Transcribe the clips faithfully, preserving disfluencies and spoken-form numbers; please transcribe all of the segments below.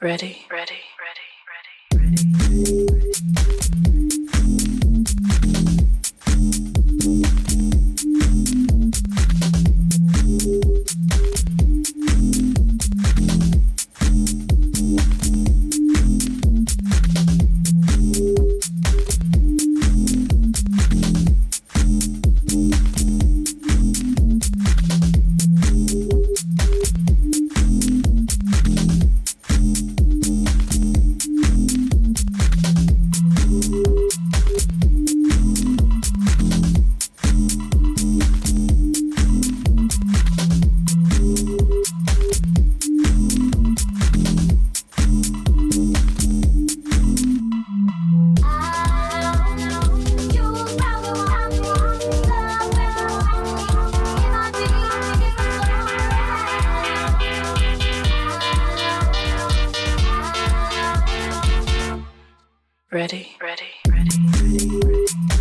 ready, ready, ready, ready, ready. Ready, ready, ready, ready, ready.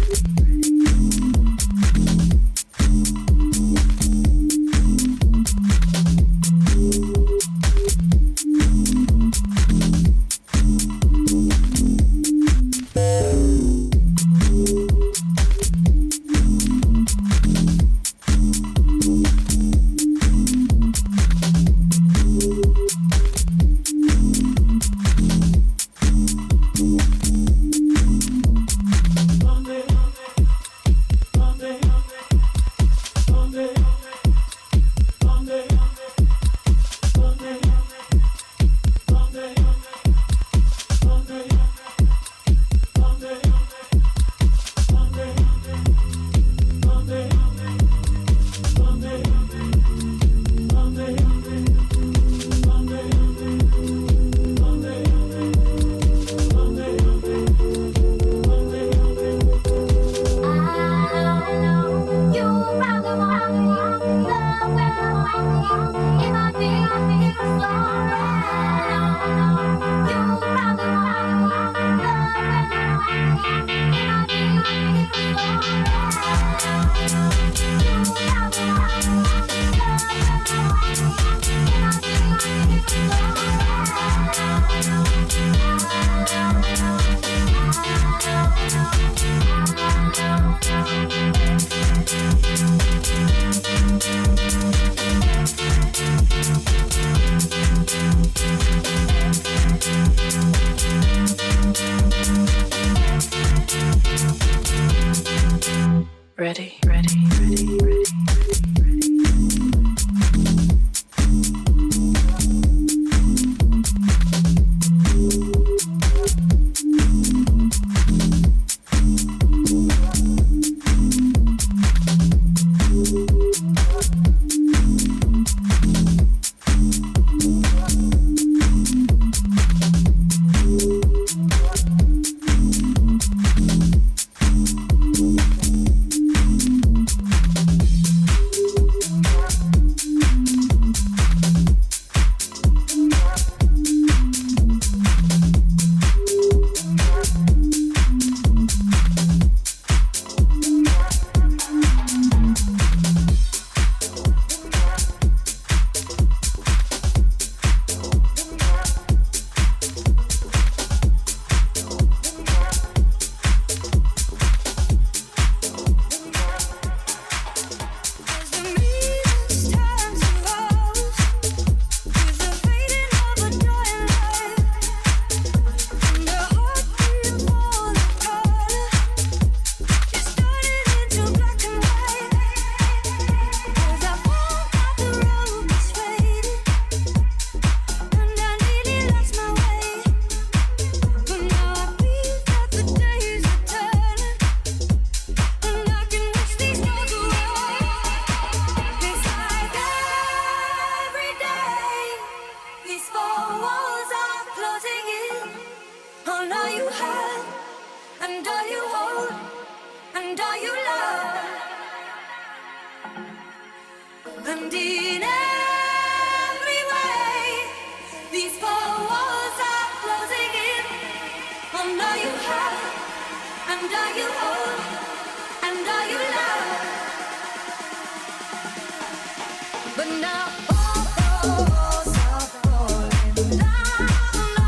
Ready, ready, ready, ready. But now all walls are falling down.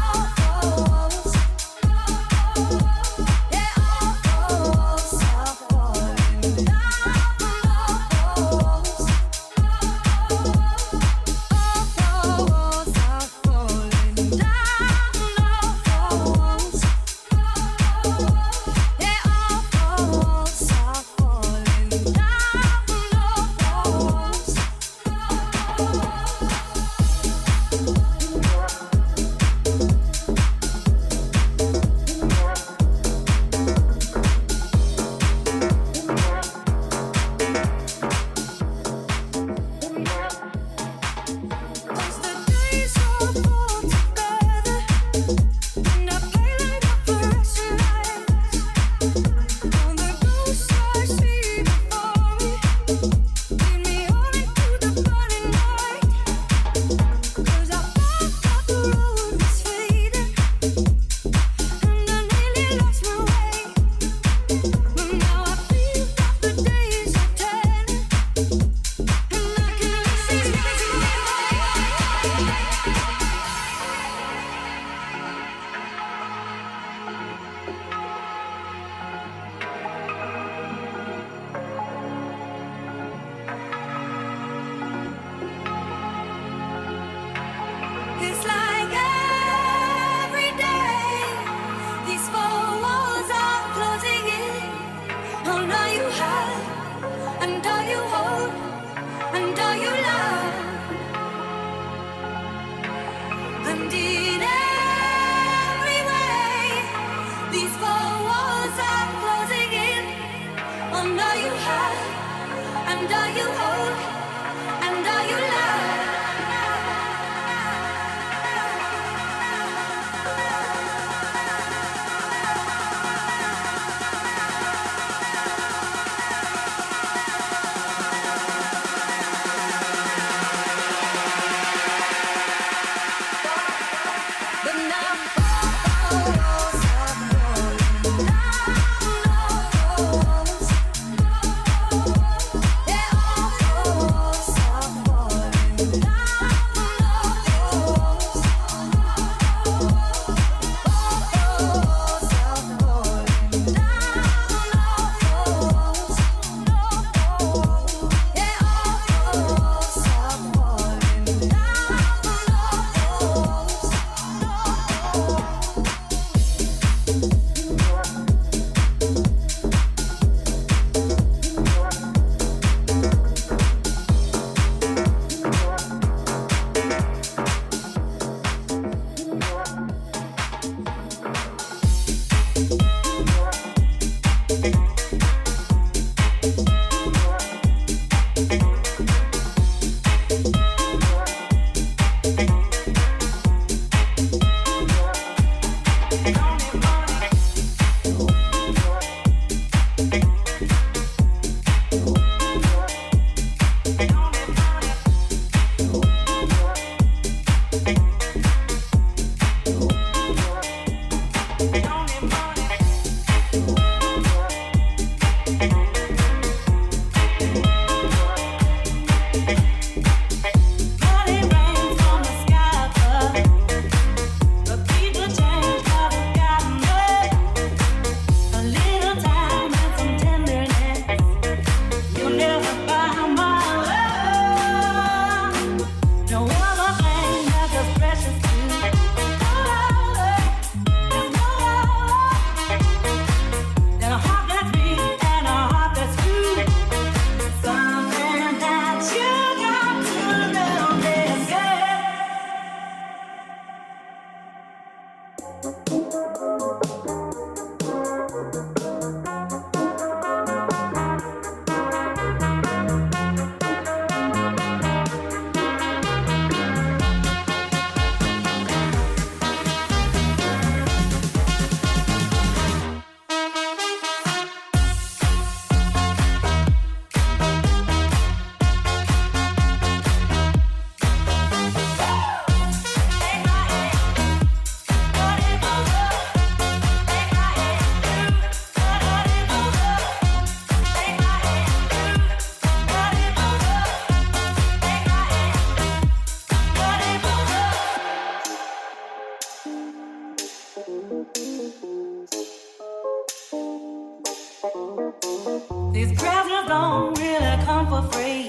These presents don't really come for free.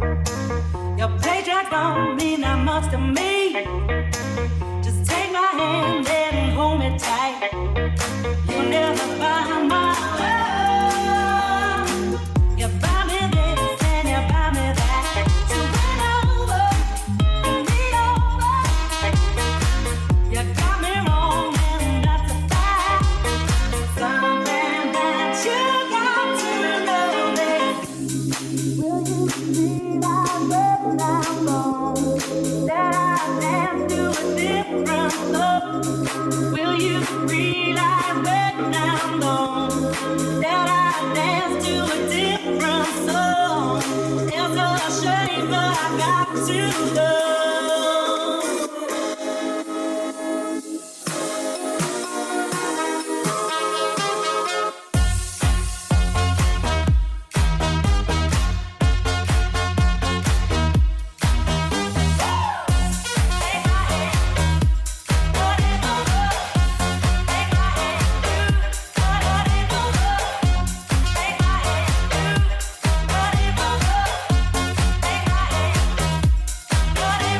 Your paycheck don't mean that much to me. Just take my hand and hold me tight. You'll never find my love. You buy me this and you buy me that. So win over, lean over. You got me wrong and that's a fact. Something that you got to know is, will you realize that I'm wrong? That I dance to a different love. Will you realize that I'm wrong? That I dance to a different song. It's a shame, but I got to know. What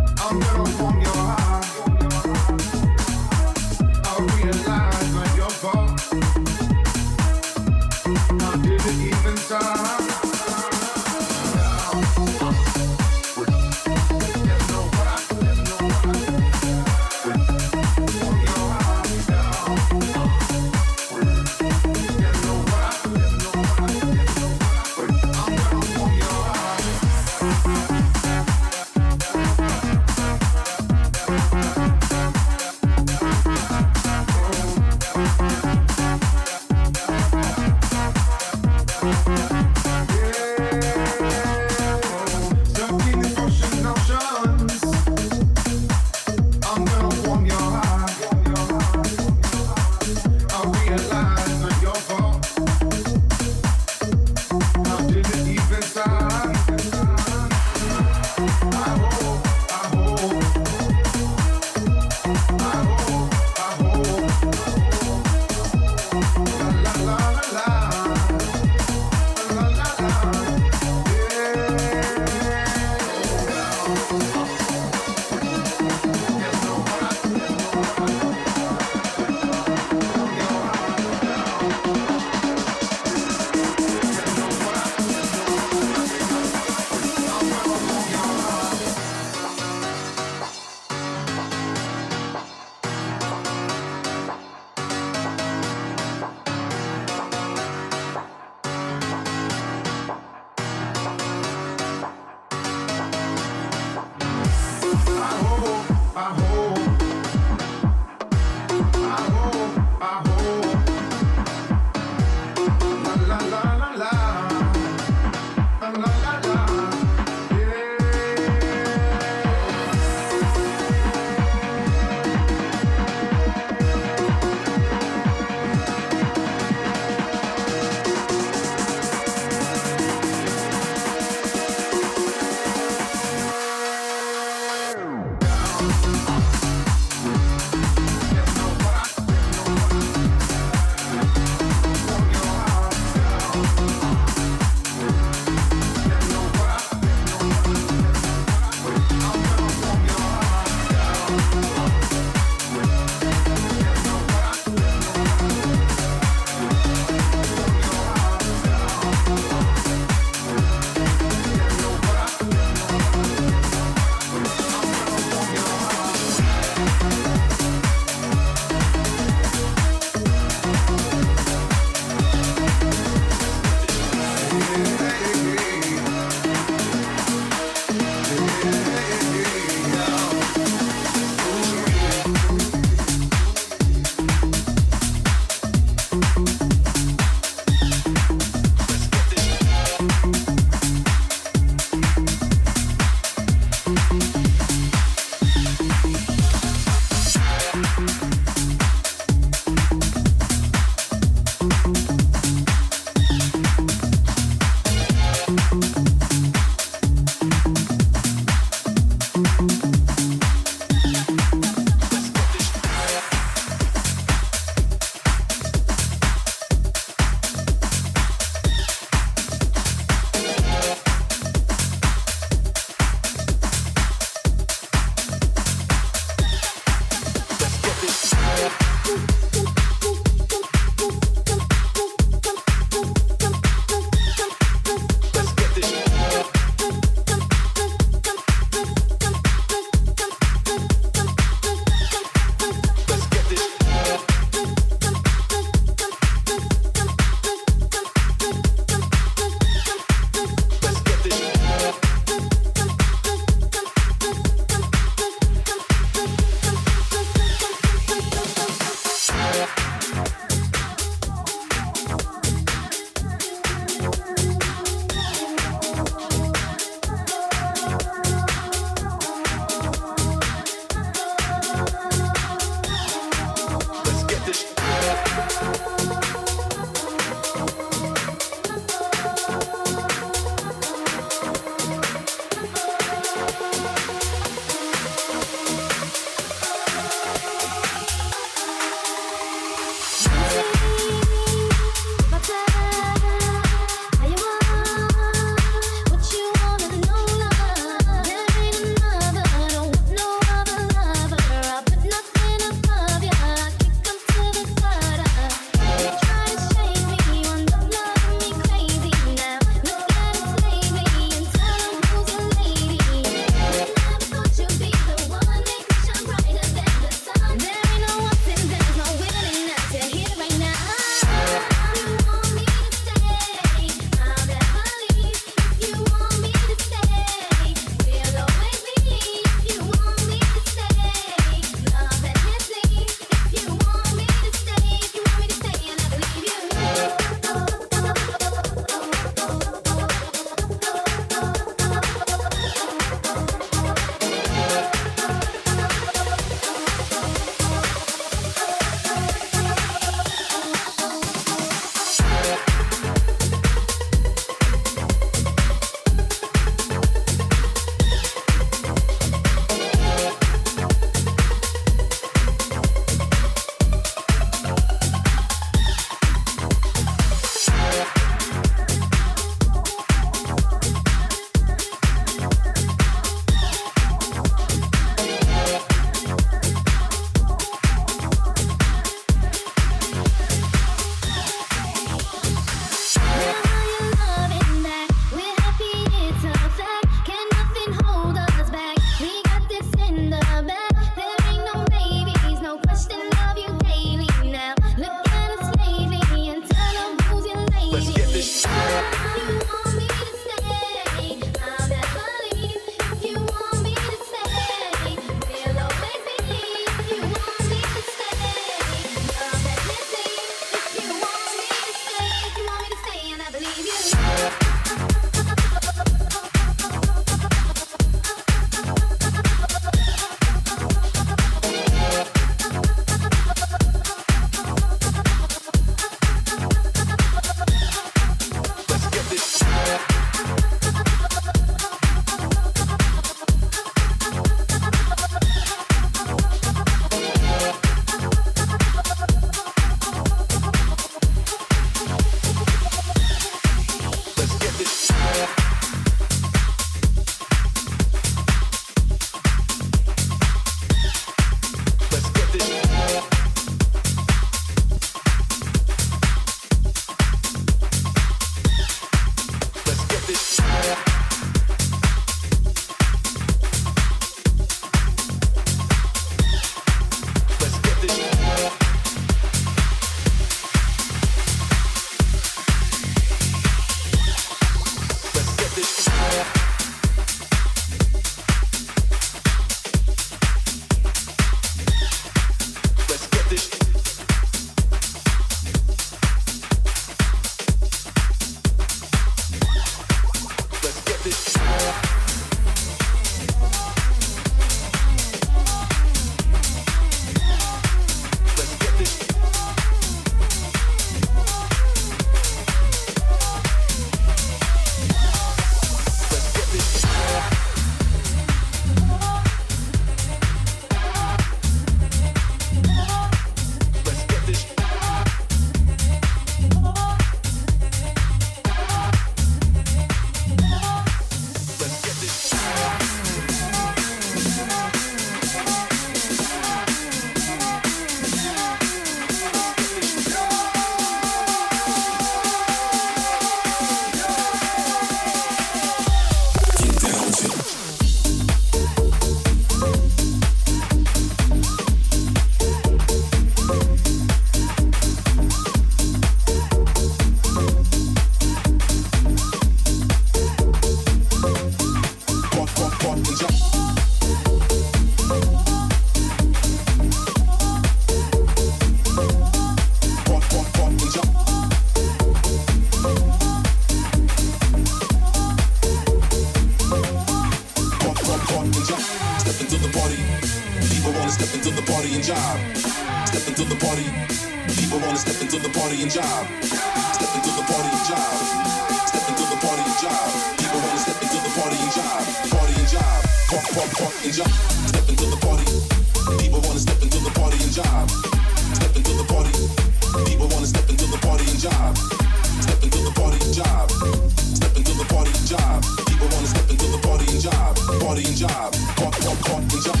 party and job. Step into the party. People wanna step into the party and job. Step into the party and job. Step into the party and job. People wanna step into the party and job. Party and job. Park, park, park and job. Step into the party. People wanna step into the party and job. Step into the party. People wanna step into the party and job. Step into the party and job. Step into the party and job. People wanna step into the party and job. Party and job. Park, park, park and job.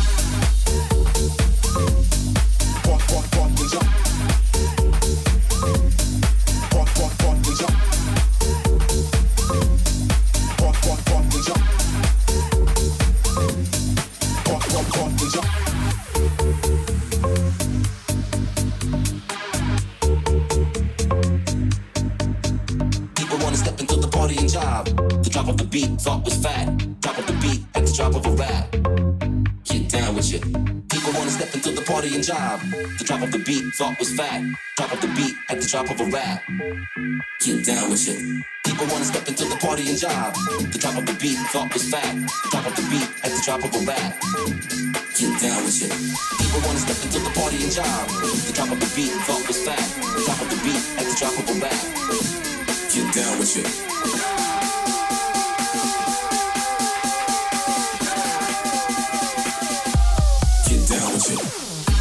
Park, park, park and job. Park, park, park and job. Park, park, park and job. Park, park, park and job. People wanna step into the party and job. The drop of the beat, thought was fat. Drop of the beat at the drop of a rap. Get down with you. People wanna step into the party and job. The drop of the beat, thought was fat. Drop of the beat at the drop of a rap. Get down with you. People wanna step into the party and job. The drop of the beat, thought was fat. Drop of the beat at the drop of a rap. Get down with you. People wanna step into the party and job. The drop of the beat, thought was fat. Drop of the beat at the drop of a rap. Get down with you. Down with you.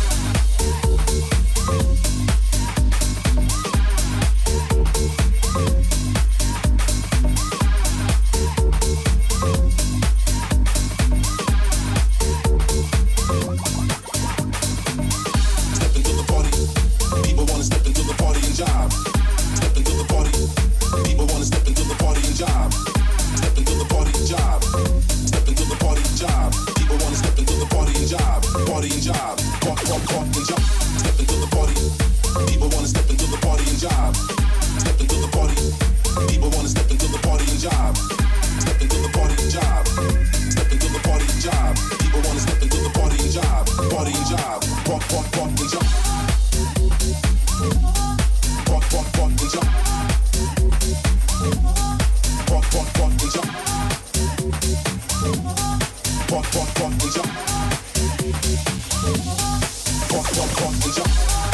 Step into the party. People wanna step into the party and job. Step into the party. People wanna step into the party and job. Step into the party and job. Step into the party and job. People wanna step into the party and job. Party and job. Park, park, park and job. Step into the party. People wanna step into the party and job. Step into the party. People wanna step into the party and job. Step into the party and job. Step into the party and job. People wanna step into the party and job. Party and job. Park, park, park and job. Park, park, park and job. Park, park, park and job. Park, park, park and job. Park, park, park and jump.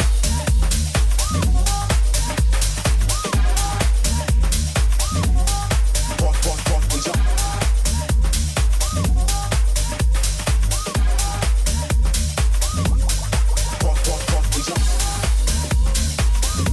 Park, park, park and jump. Park, park, park and jump.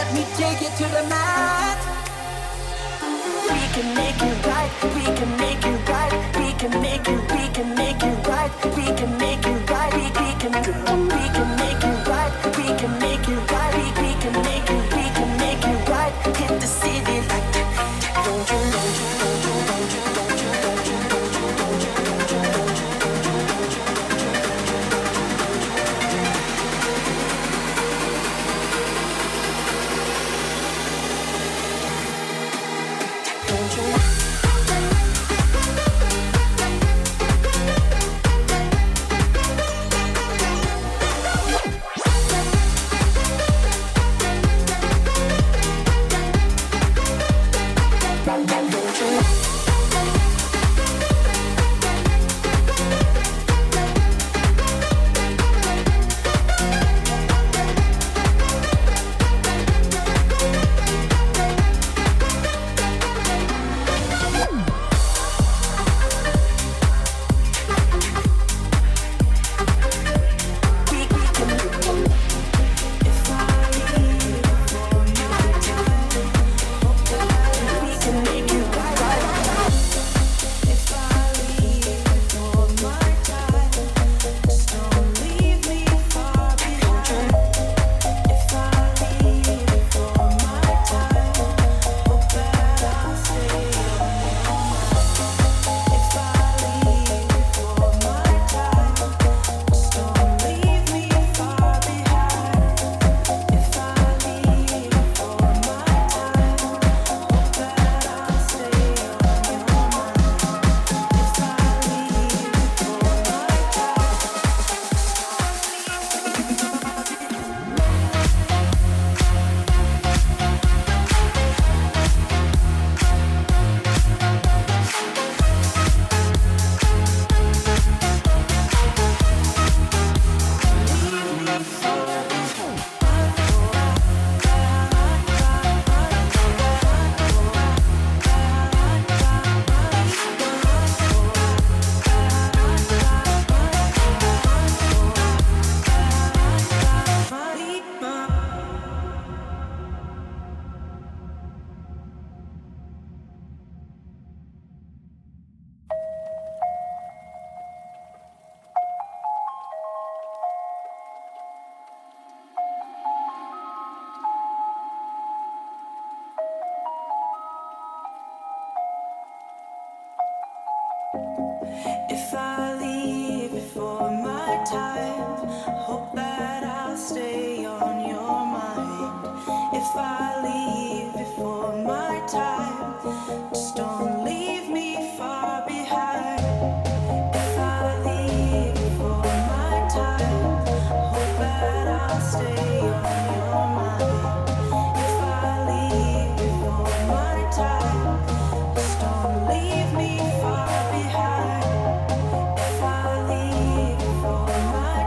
me take it to the mat. We can make it right, we can make it right, we can make it, we can make it right, we can make it right, we, we can do, we can make it right, we can make it right, we, we can make it, we can make it right, hit the city like that. Don't you, don't you, don't you, don't you, don't you, don't you, don't you, don't you, don't you, don't you. If I leave before my time, hope that I'll stay on your mind. If I leave before my time, just don't leave me far behind. If I leave before my time, hope that I'll stay on your mind. If I leave before my time, just don't leave me far behind. If I leave before my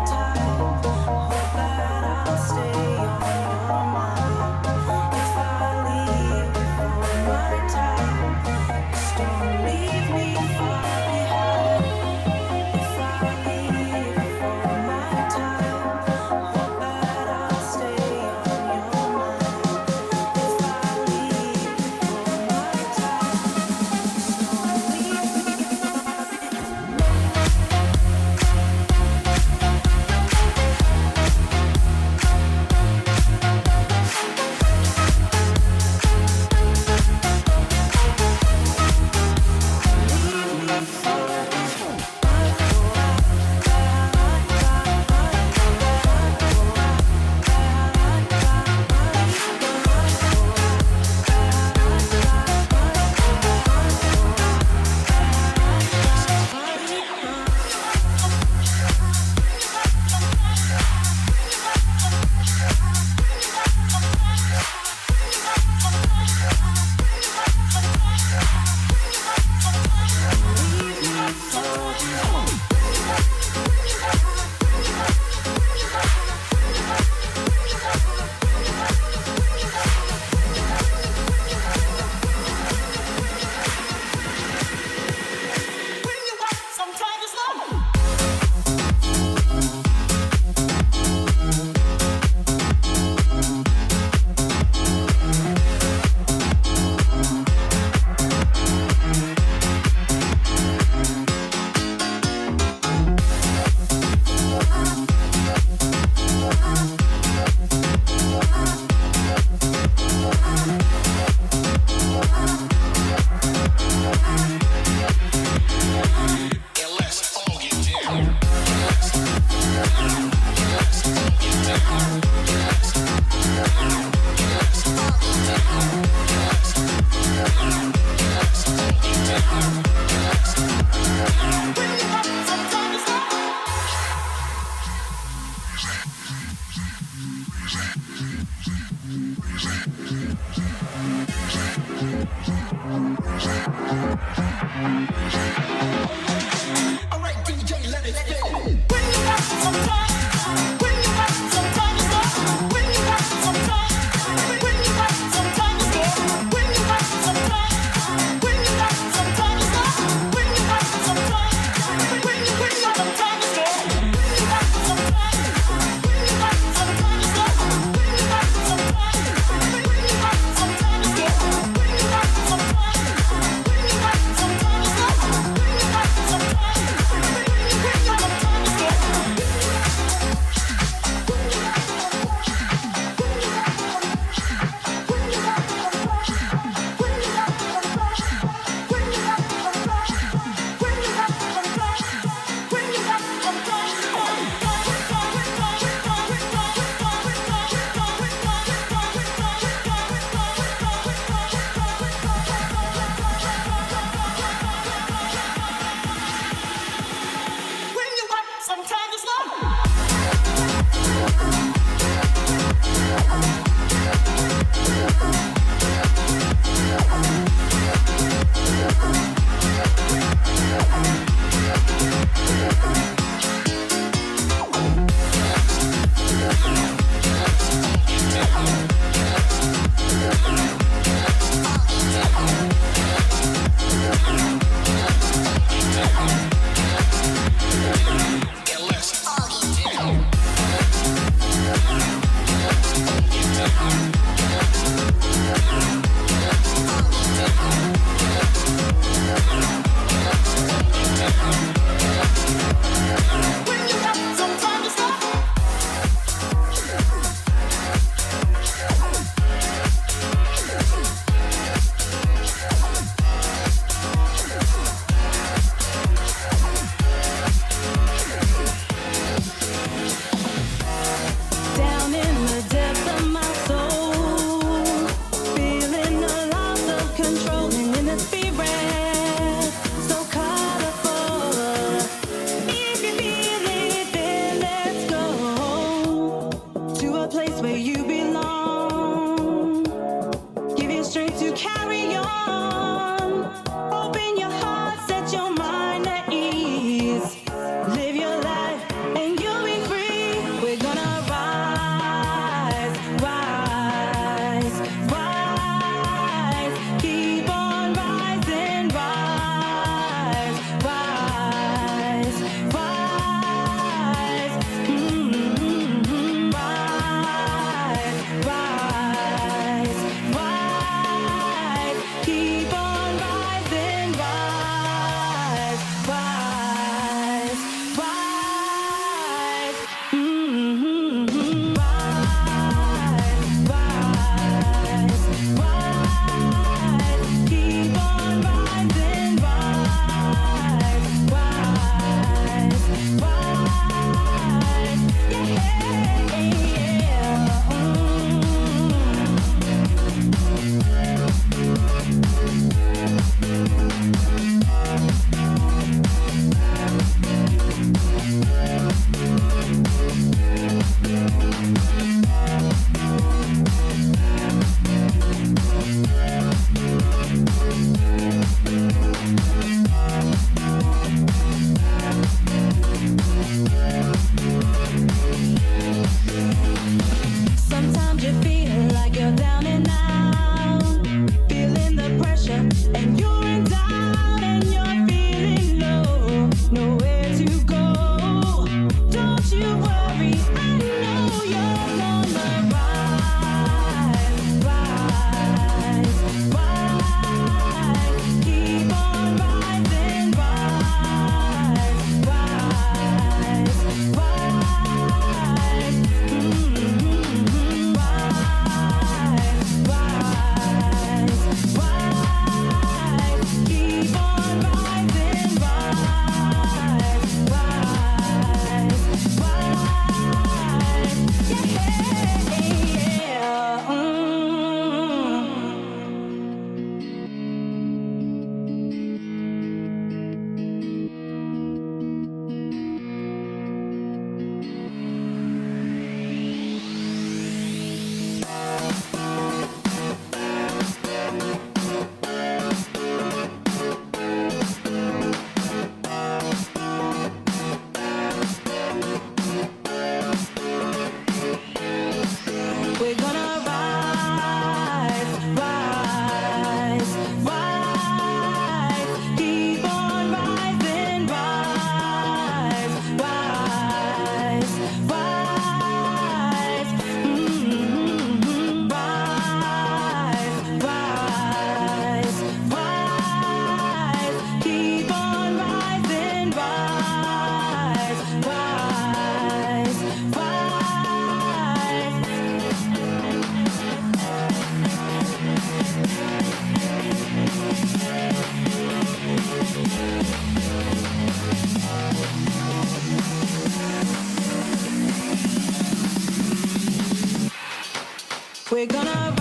We're gonna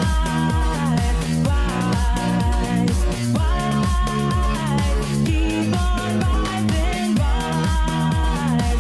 rise, rise, rise, keep on rising, rise,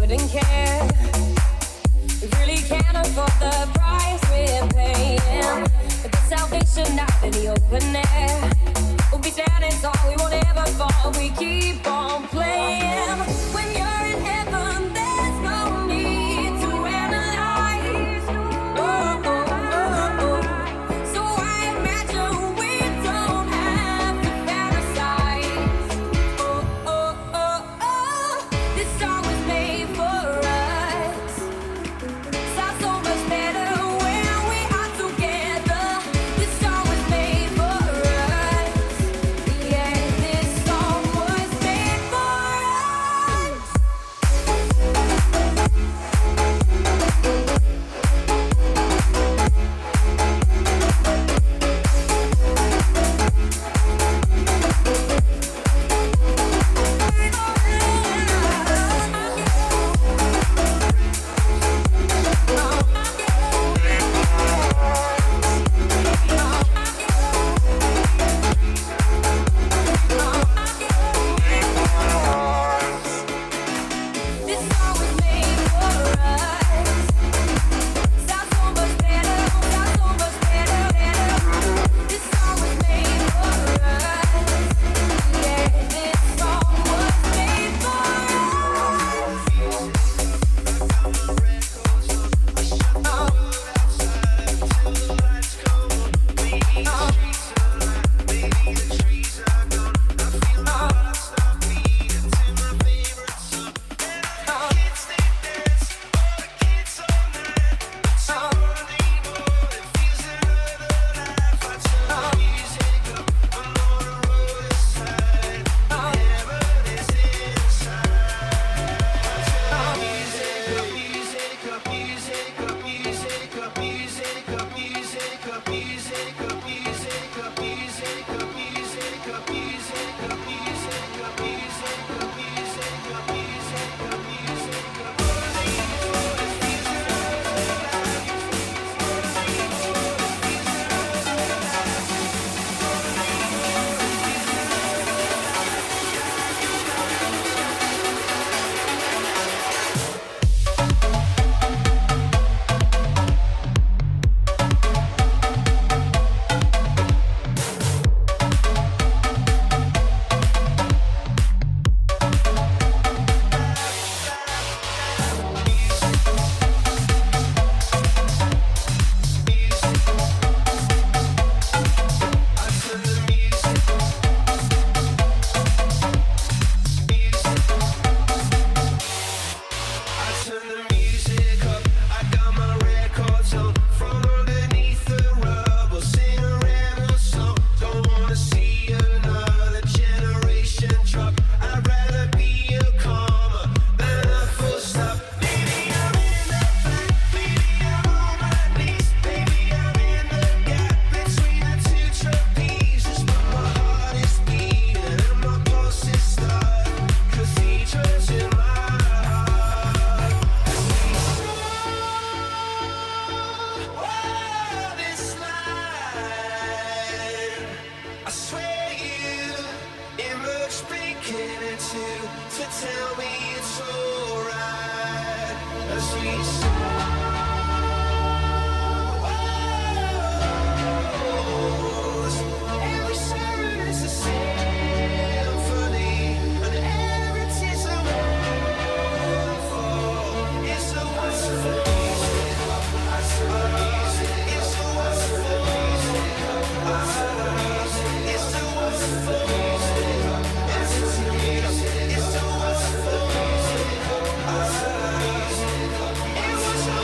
shouldn't care. We really can't afford the price we're paying. But the salvation out in the open air. We'll be standing tall, we won't ever fall. We keep on playing. When you're in heaven, there's no need to analyze. Oh, oh, oh, oh. So I imagine we don't have to fantasize. Oh, oh, oh, oh. This song was made for us. Sounds so much better when we are together. This song was made for us. Yeah, this song was made for us. This song was made for us. Sounds so much better, sounds so much better, better. This song was made for us. Yeah, this song was made for It was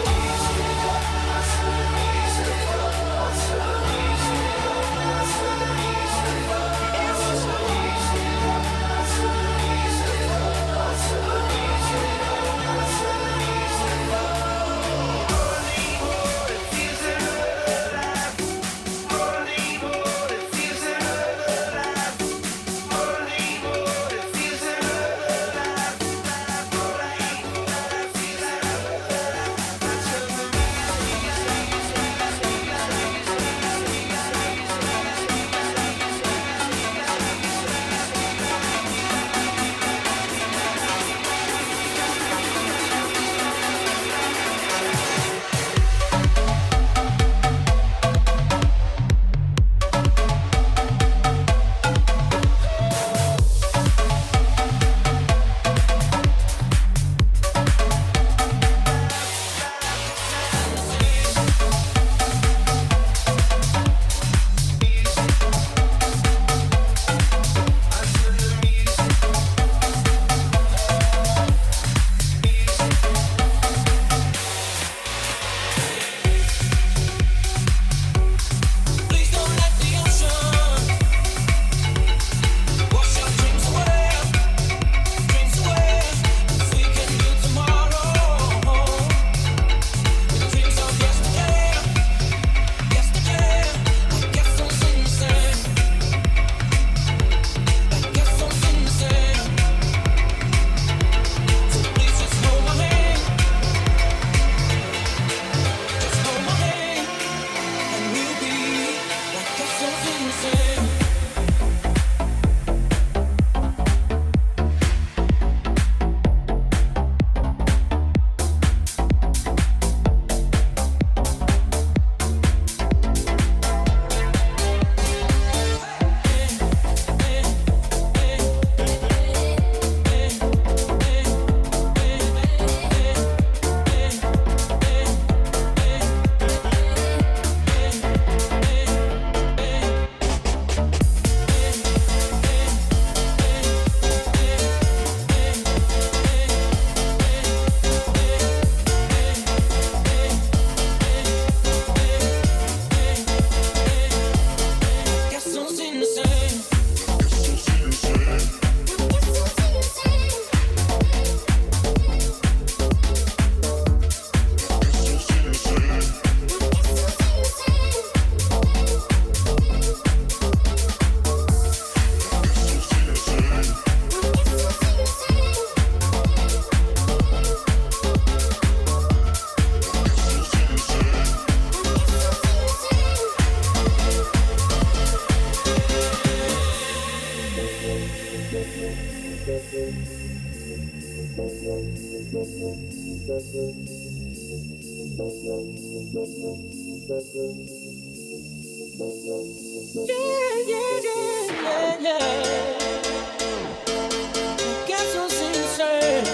Yeah, yeah, yeah, yeah, yeah. Guess who's insane?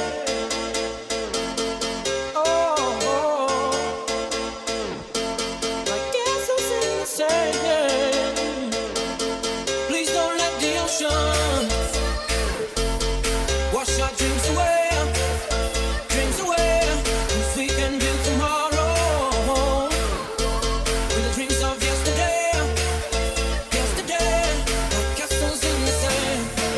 Oh, oh. I guess who's insane? Please don't let the ocean wash our dreams away, dreams away. 'Cause we can build tomorrow with the dreams of yesterday, yesterday. Like castles in the sand.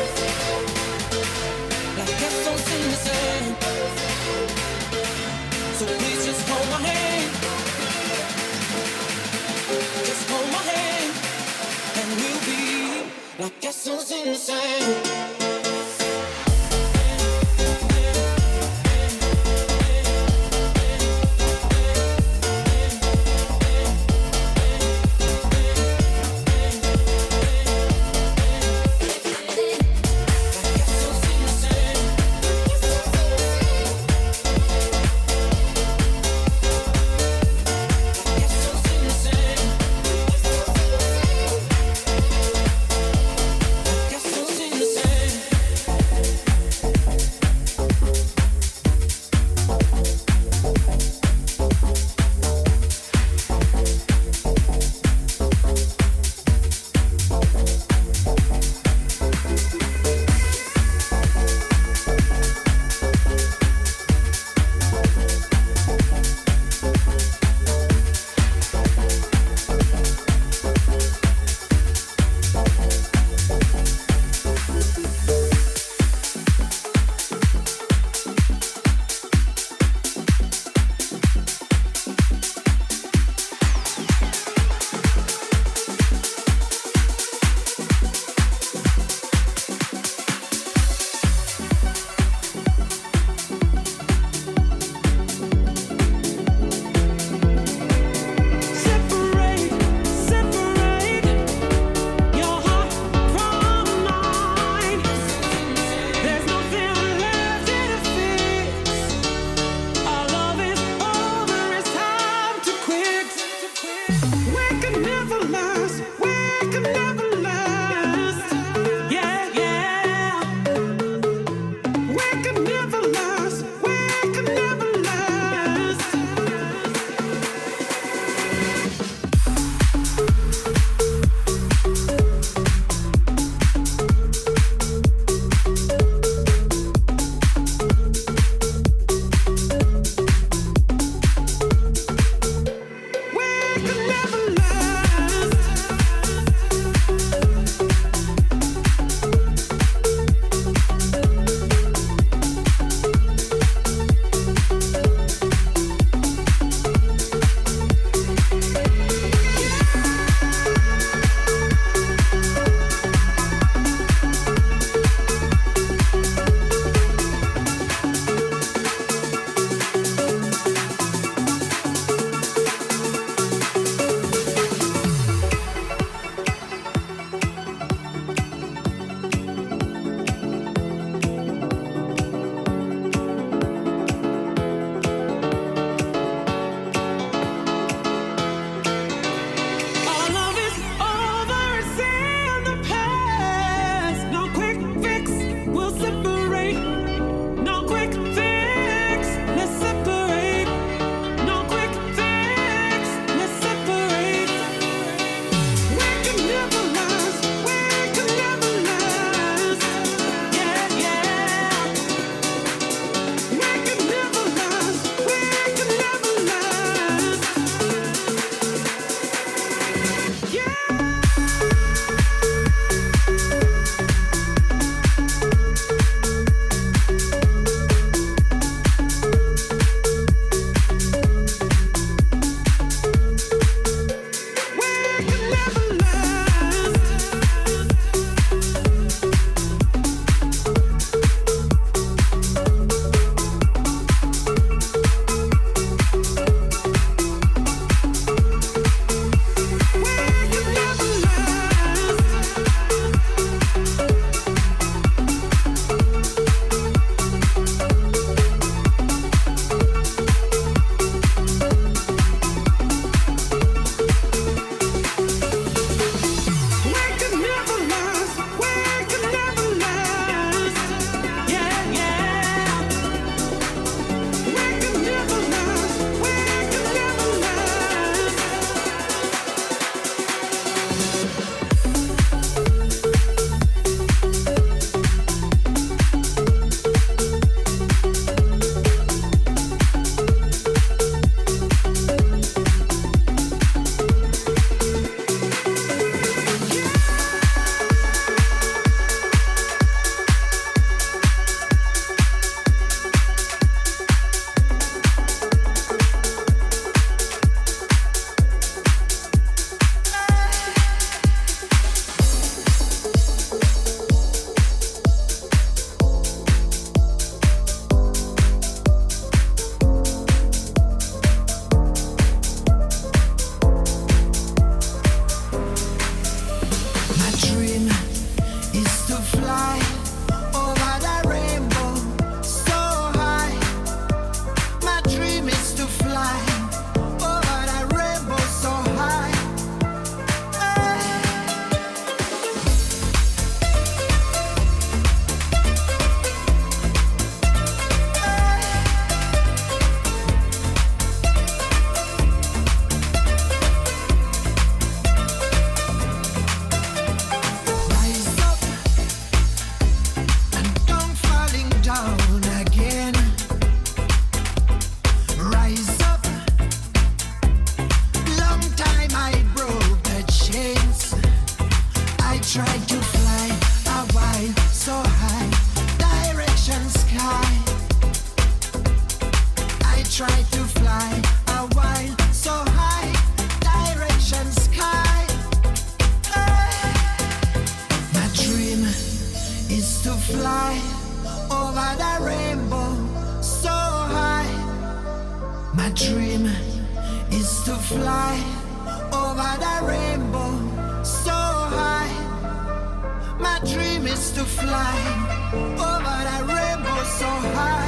try to fly a while so high, direction sky. Hey. My dream is to fly over the rainbow so high. My dream is to fly over the rainbow so high. My dream is to fly over the rainbow so high.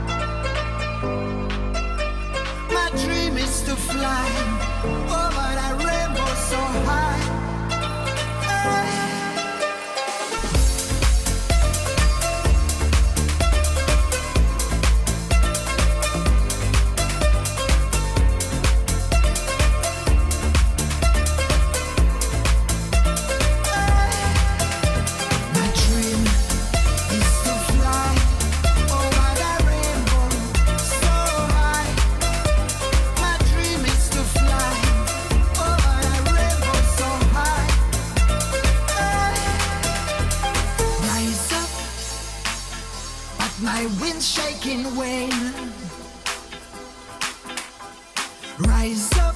My dream is to fly over the rainbow so high. Hey. My wind shaking wane. Rise up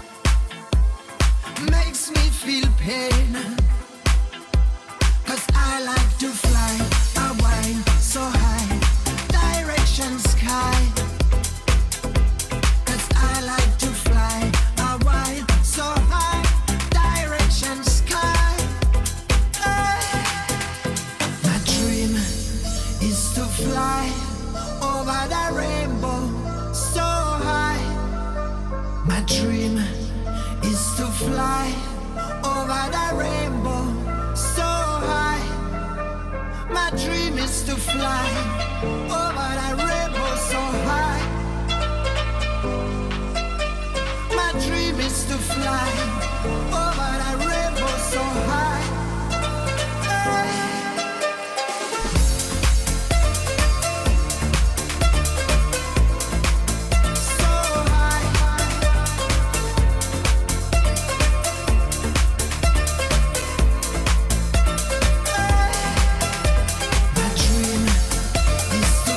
makes me feel pain. Cause I like to fly a while so high, direction sky. Cause I like to fly a while so high, direction sky. Hey. My dream is to fly over the rainbow so high. My dream is to fly over the rainbow so high. My dream is to fly over the rainbow so high. My dream is to fly over the rainbow so high. Hey. Is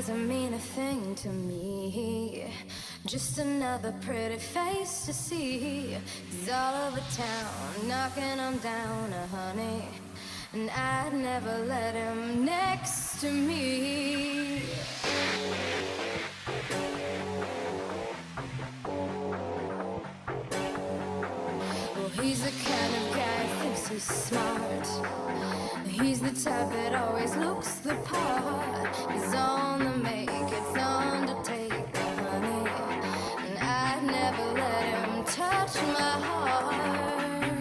doesn't mean a thing to me. Just another pretty face to see. He's all over town, knocking them down, uh, honey. And I'd never let him next to me. Well, he's the kind of guy who thinks he's smart. He's the type that always looks the part. He's on the make, it's Undertaker, honey. And I'd never let him touch my heart.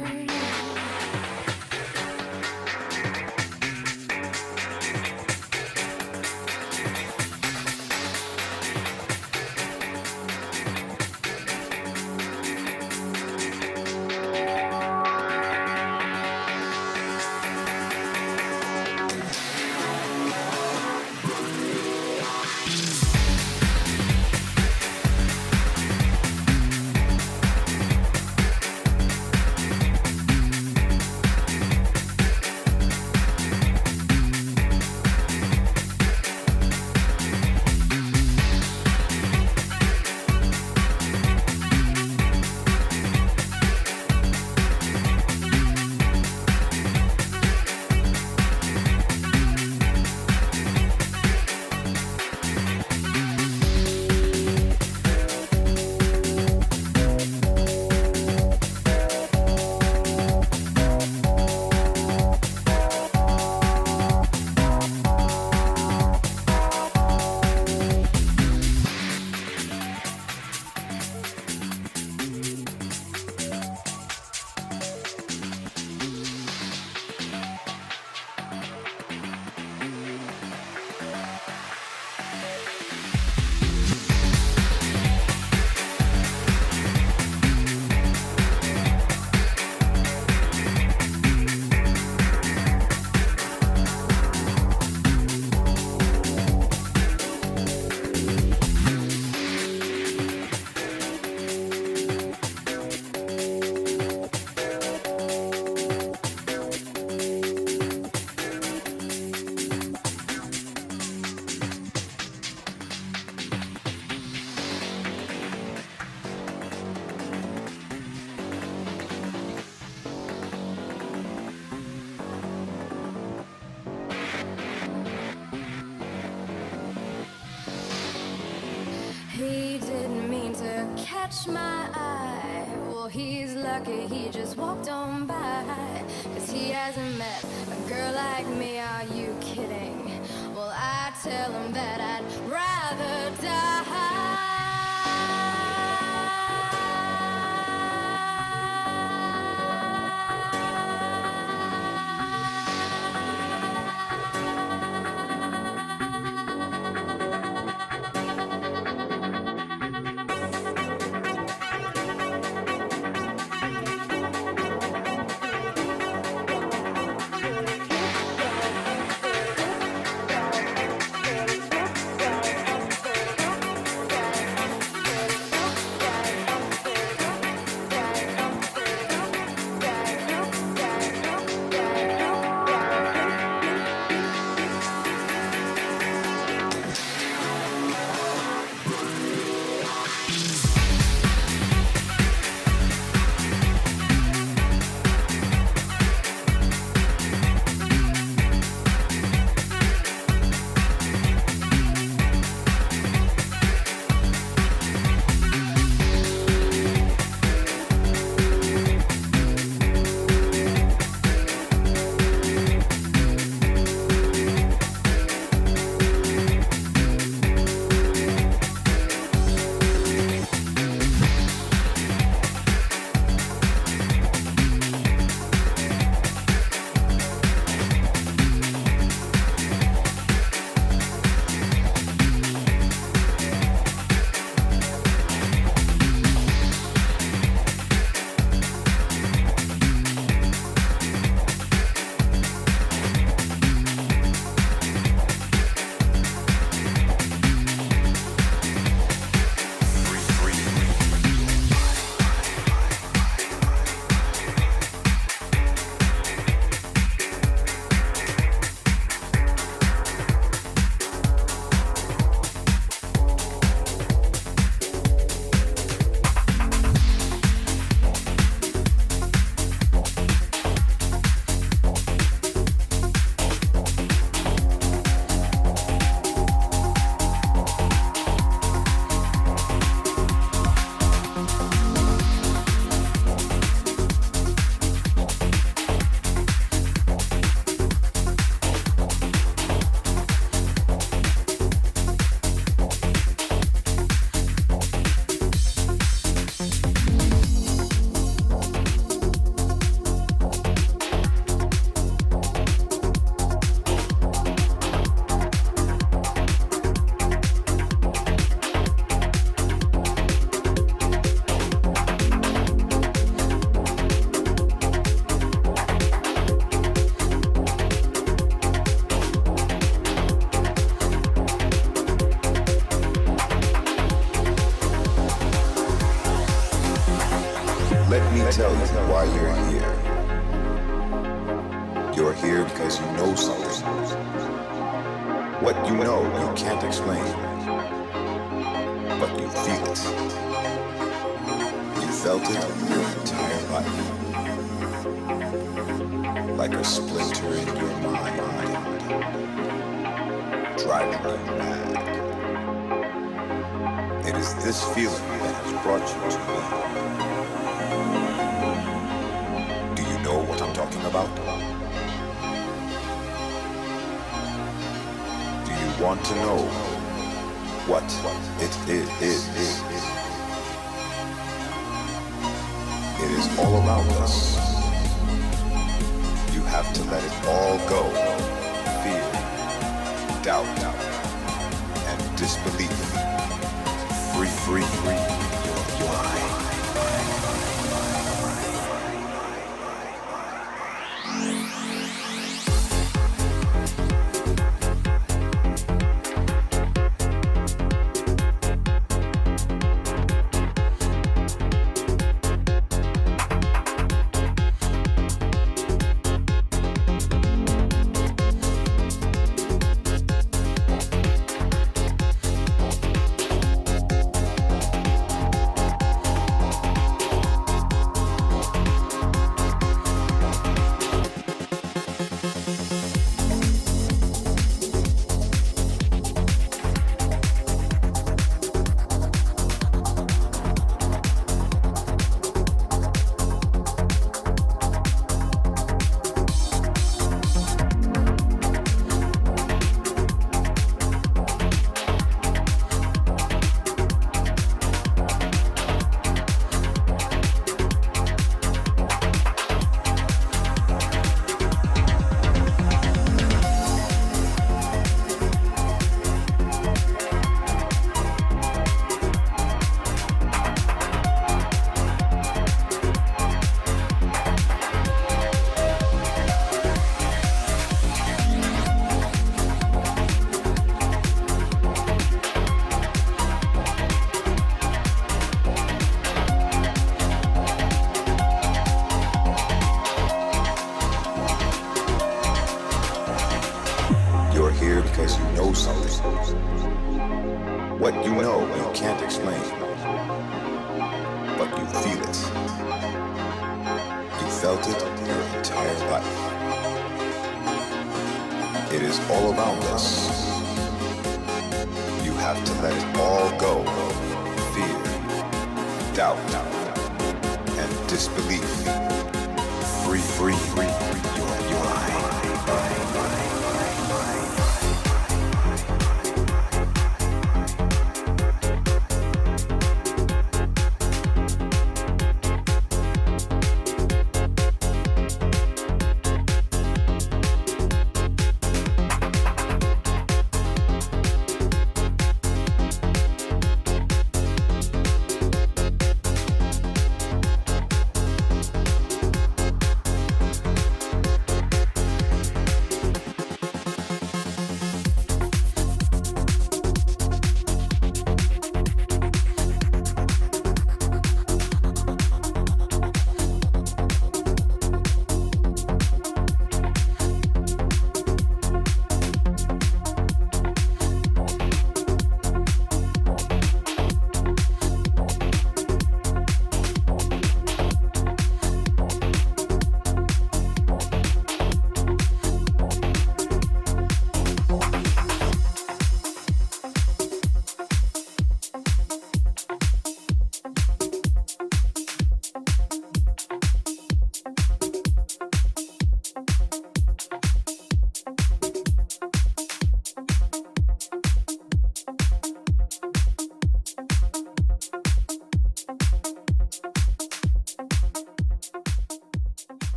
He didn't mean to catch my eye. Well, he's lucky he just walked on by. Cause he hasn't met a girl like me, are you kidding? Well, I tell him that I'd rather die. you're here. You're here because you know something. What you know, you can't explain. But you feel it. You felt it your entire life. Like a splinter in your mind, driving you mad. It is this feeling that has brought you to me. Do you know what I'm talking about? Do you want to know what it is? It is all around us. You have to let it all go. Fear, doubt, and disbelief. Free, free, free. Your mind. What you know, you can't explain, but you feel it. You felt it your entire life. It is all around us. You have to let it all go. Fear, doubt, and disbelief. Free, free, free.